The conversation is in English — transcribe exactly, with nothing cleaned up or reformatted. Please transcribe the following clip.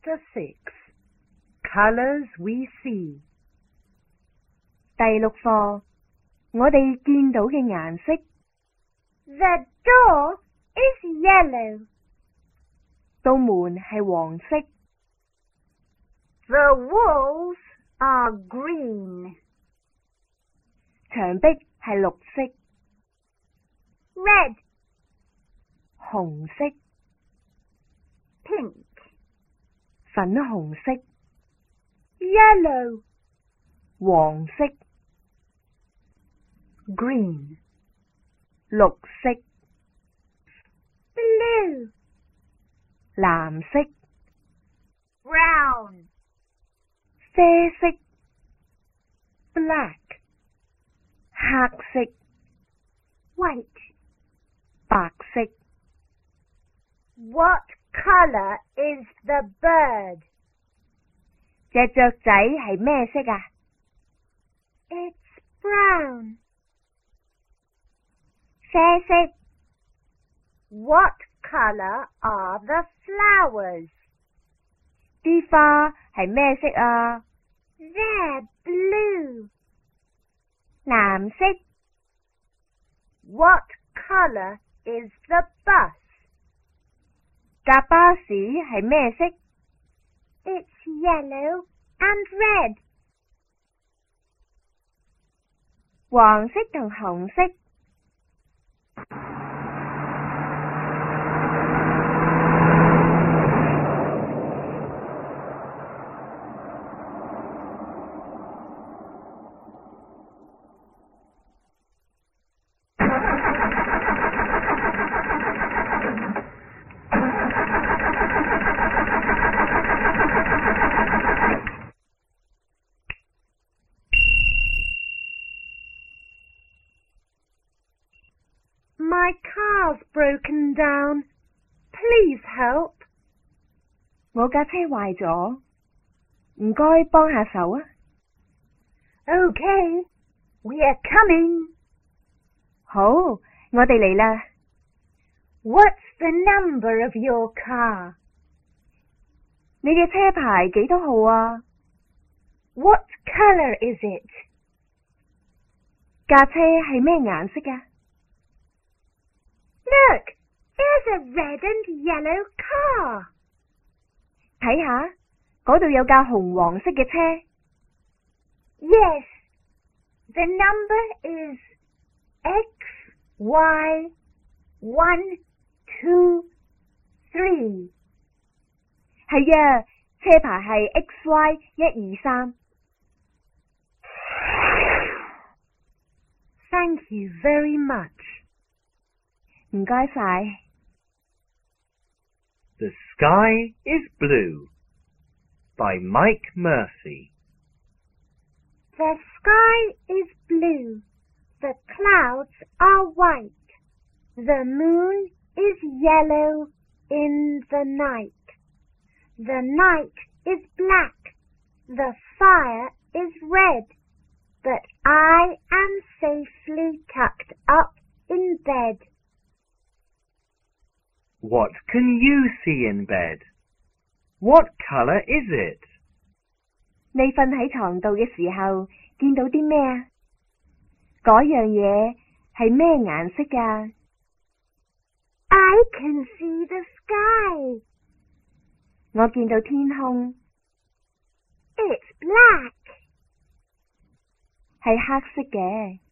Chapter six. Colours we see. 第六課，我哋見到嘅顏色。 The door is yellow. 道門係黃色。 The walls are green. 牆壁係綠色。 Red. 紅色。 Pink. 粉紅色。 Yellow. 黃色。 Green. 綠色。 Blue. 藍色。 Brown. 啡色。 Black. 黑色。 White. 白色。 What colour is the bird? 隻雀仔係咩色啊？ It's brown. 啡色。 What colour are the flowers? 啲花係咩色啊？ They're blue. 藍色。 What colour is the bus? 架巴士係咩色？ It's yellow and red. 黃色同紅色。 My car's broken down. Please help. 我架車壞咗，唔該幫下手啊。 Okay, we're coming. 好，我哋嚟啦。 What's the number of your car? 你嘅車牌幾多號啊？ What colour is it? 架車係咩顏色啊？ Look, there's a red and yellow car. 睇下，嗰度有架紅黃色嘅車。 Yes, the number is X Y one two three. 係啊，車牌係 X Y 一二三。 Thank you very much. 唔該晒。 The Sky is Blue by Mike Murphy. The sky is blue. The clouds are white. The moon is yellow in the night. The night is black. The fire is red. But I am safely tucked up in bed. What can you see in bed? What colour is it? 你瞓喺床度嘅時候見到啲咩啊？嗰樣嘢係咩顏色㗎？ I can see the sky. 我見到天空。 It's black. 係黑色嘅。